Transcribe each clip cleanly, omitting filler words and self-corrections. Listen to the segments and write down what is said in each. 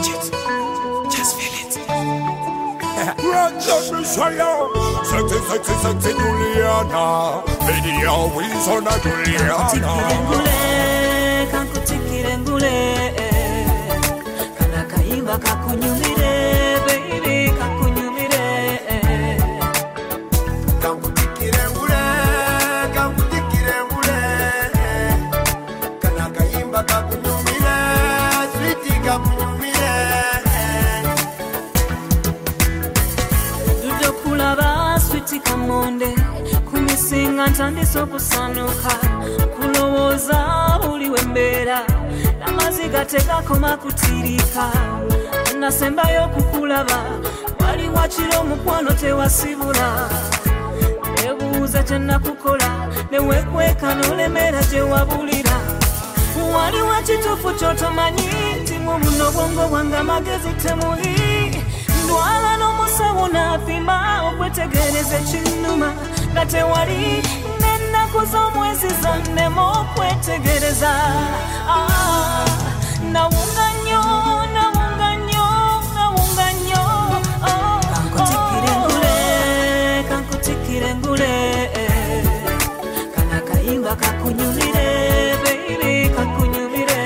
Just feel it. Sexy Juliana. Baby, always on a Juliana. Kankutikire ngule kana kaimba kakunyumire baby kakunyumire Kankutikire ngule kana kaimba kakunyumire sweetie kakunyumire Dudo kulaba sweetie kamonde kumisinga ntandise okusanuka kulowooza buli wembeera n'amaziga tegakoma kutirika nasembayo kukulaba wali wakiro omukwano tewasibula nebuuza kyenakukola newekweka n'olemera gye wabulira wali wakituufu kyotomanyi nti mu buno bwongo bwange amagezi temuli ndwala n'omusawo n'apima okwetegereza ekinnuma nga tewali n'ennaku z'omwezi zannemu okwetegereza nawunga nnyo kankutikire ngule kana kayimba kakunyumire baby kakunyumire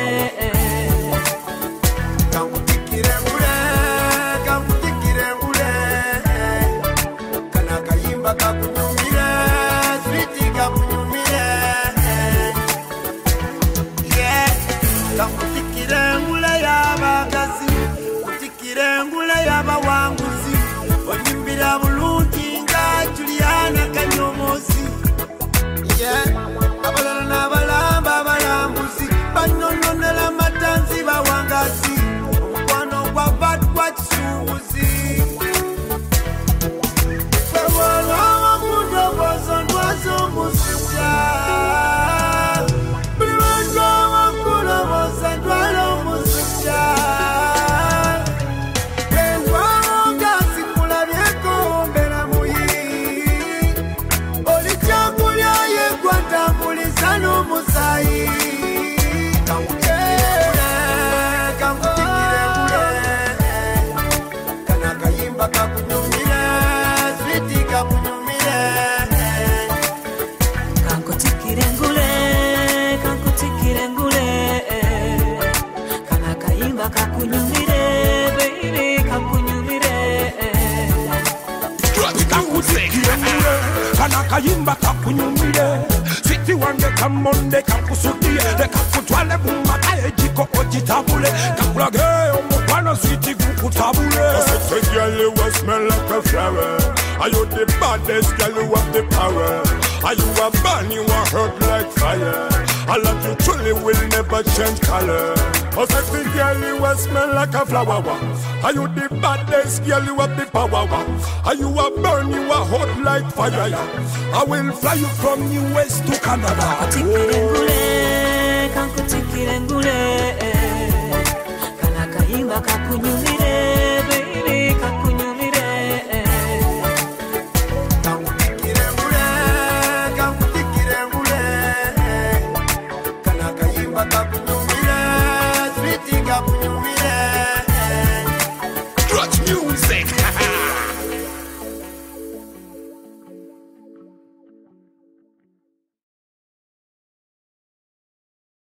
Kankutikire ngule kana kayimba kakunyumire sweetie kakunyumire yeah Kankutikire ngule y'abakazi kutikire ngule y'abawanguzi onyimbira bulungi nga Juliana Kanyomozi yeah abalala n'abalamba abalambuzi banyononera matanzi bawangazi omukwano gwa batwa kisuubuzi bwewolwawo kudobozo ndwazo omusujja buli lwolwawo kuloboza ndwala omusujja engwawo gazi kulabyeko mbera muyi oli kyakulya yegwatambuliza n'omusayi Kankutikire ngule kana kayimba kakunyumire sweetie kakunyumire kankutikire ngule kana kayimba kakunyumire baby kakunyumire Kana kayimba kakunyumire siti wange kamonde kakusudie kakutwale bumaka ejiko ojitabule kakulage omukwano siti kukutabule Sexy girl you will smell like a flower. Are you the baddest girl you have the power? Are you a burn you a hurt like fire? I love you truly will never change color. Oh sexy girl you will smell like a flower. Are you the baddest girl you have the power? Are you a burn you a hot like fire? I will fly you from US to Canada. Kankutikire ngule kana kayimba kakunyumire baby kakunyumire Kankutikire ngule kana kayimba kakunyumire